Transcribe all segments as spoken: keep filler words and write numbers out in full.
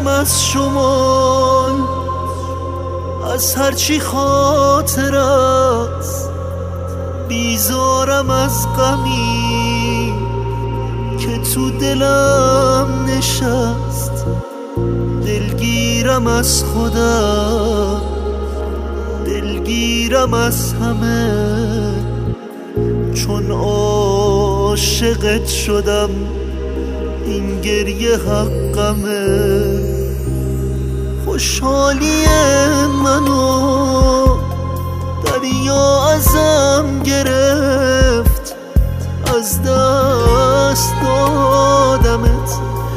بیزارم از شمال، از هرچی خاطر است، بیزارم از غمی که تو دلم نشست. دلگیرم از خودم، دلگیرم از همه، چون عاشقت شدم این گریه حقمه. خوشحالی منو دریا ازم گرفت، از دست دادمت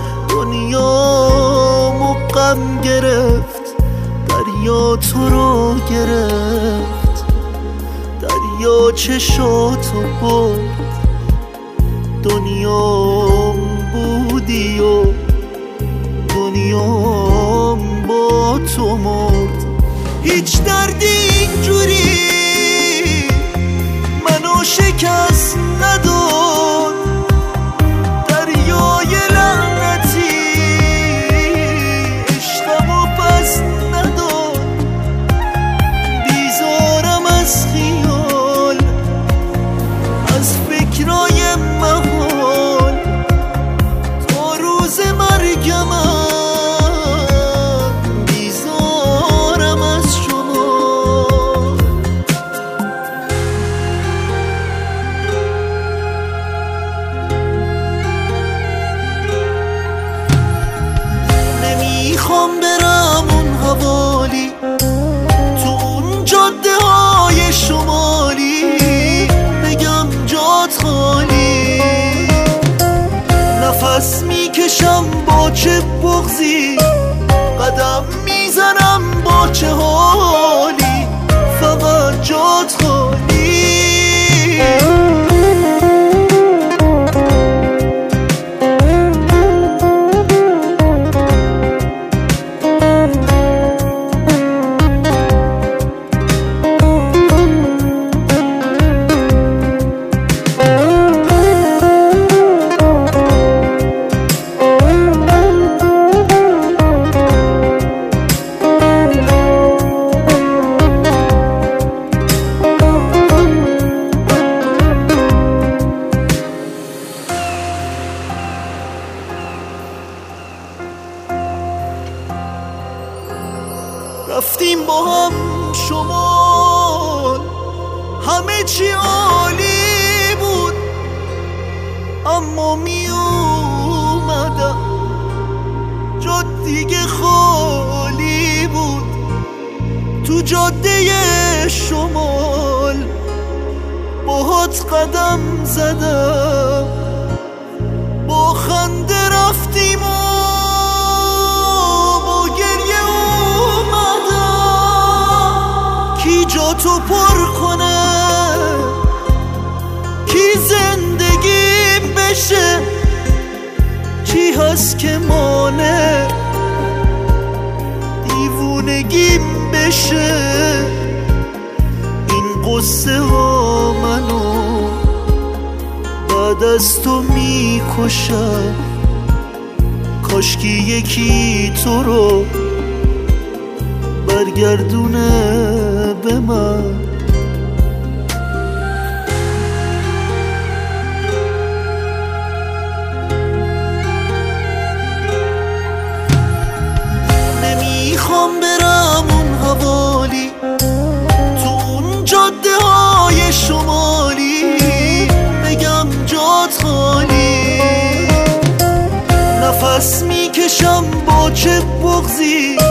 دنیامو غم گرفت. دریا تو رو گرفت، دریا چشاتو برد، دنیام بودی و دنیام با تو مرد. هیچ دردی اینجوری منو شکست نداد، دریای لعنتی عشقمو پس نداد. بیزارم از خیال، از فکرای محال، تا روز مرگم بیزارم از شما. نمیخوام برم اون حوالی، تو اون جاده های شمالی، بگم جات خالی. نفس میکشم با چه بغضی، قدم میزنم با چه حالی، فقط جات خالی. رفتیم با هم شمال، همه چی عالی بود، اما می اومدم جا دیگه خالی بود. تو جاده شمال باهات قدم زدم، با خنده رفتیم و با گریه اومدم. کی جا تو پر کنه، کی زندگی بشه، چی هست که مانه دیوونگیم بشه. این قصه ها منو بعد از تو میکشم، کاشکی یکی تو رو برگردونه به من. نمیخوام برم اون حوالی، تو اون جاده های شمالی، بگم جات خالی. نفس میکشم با چه بغضی،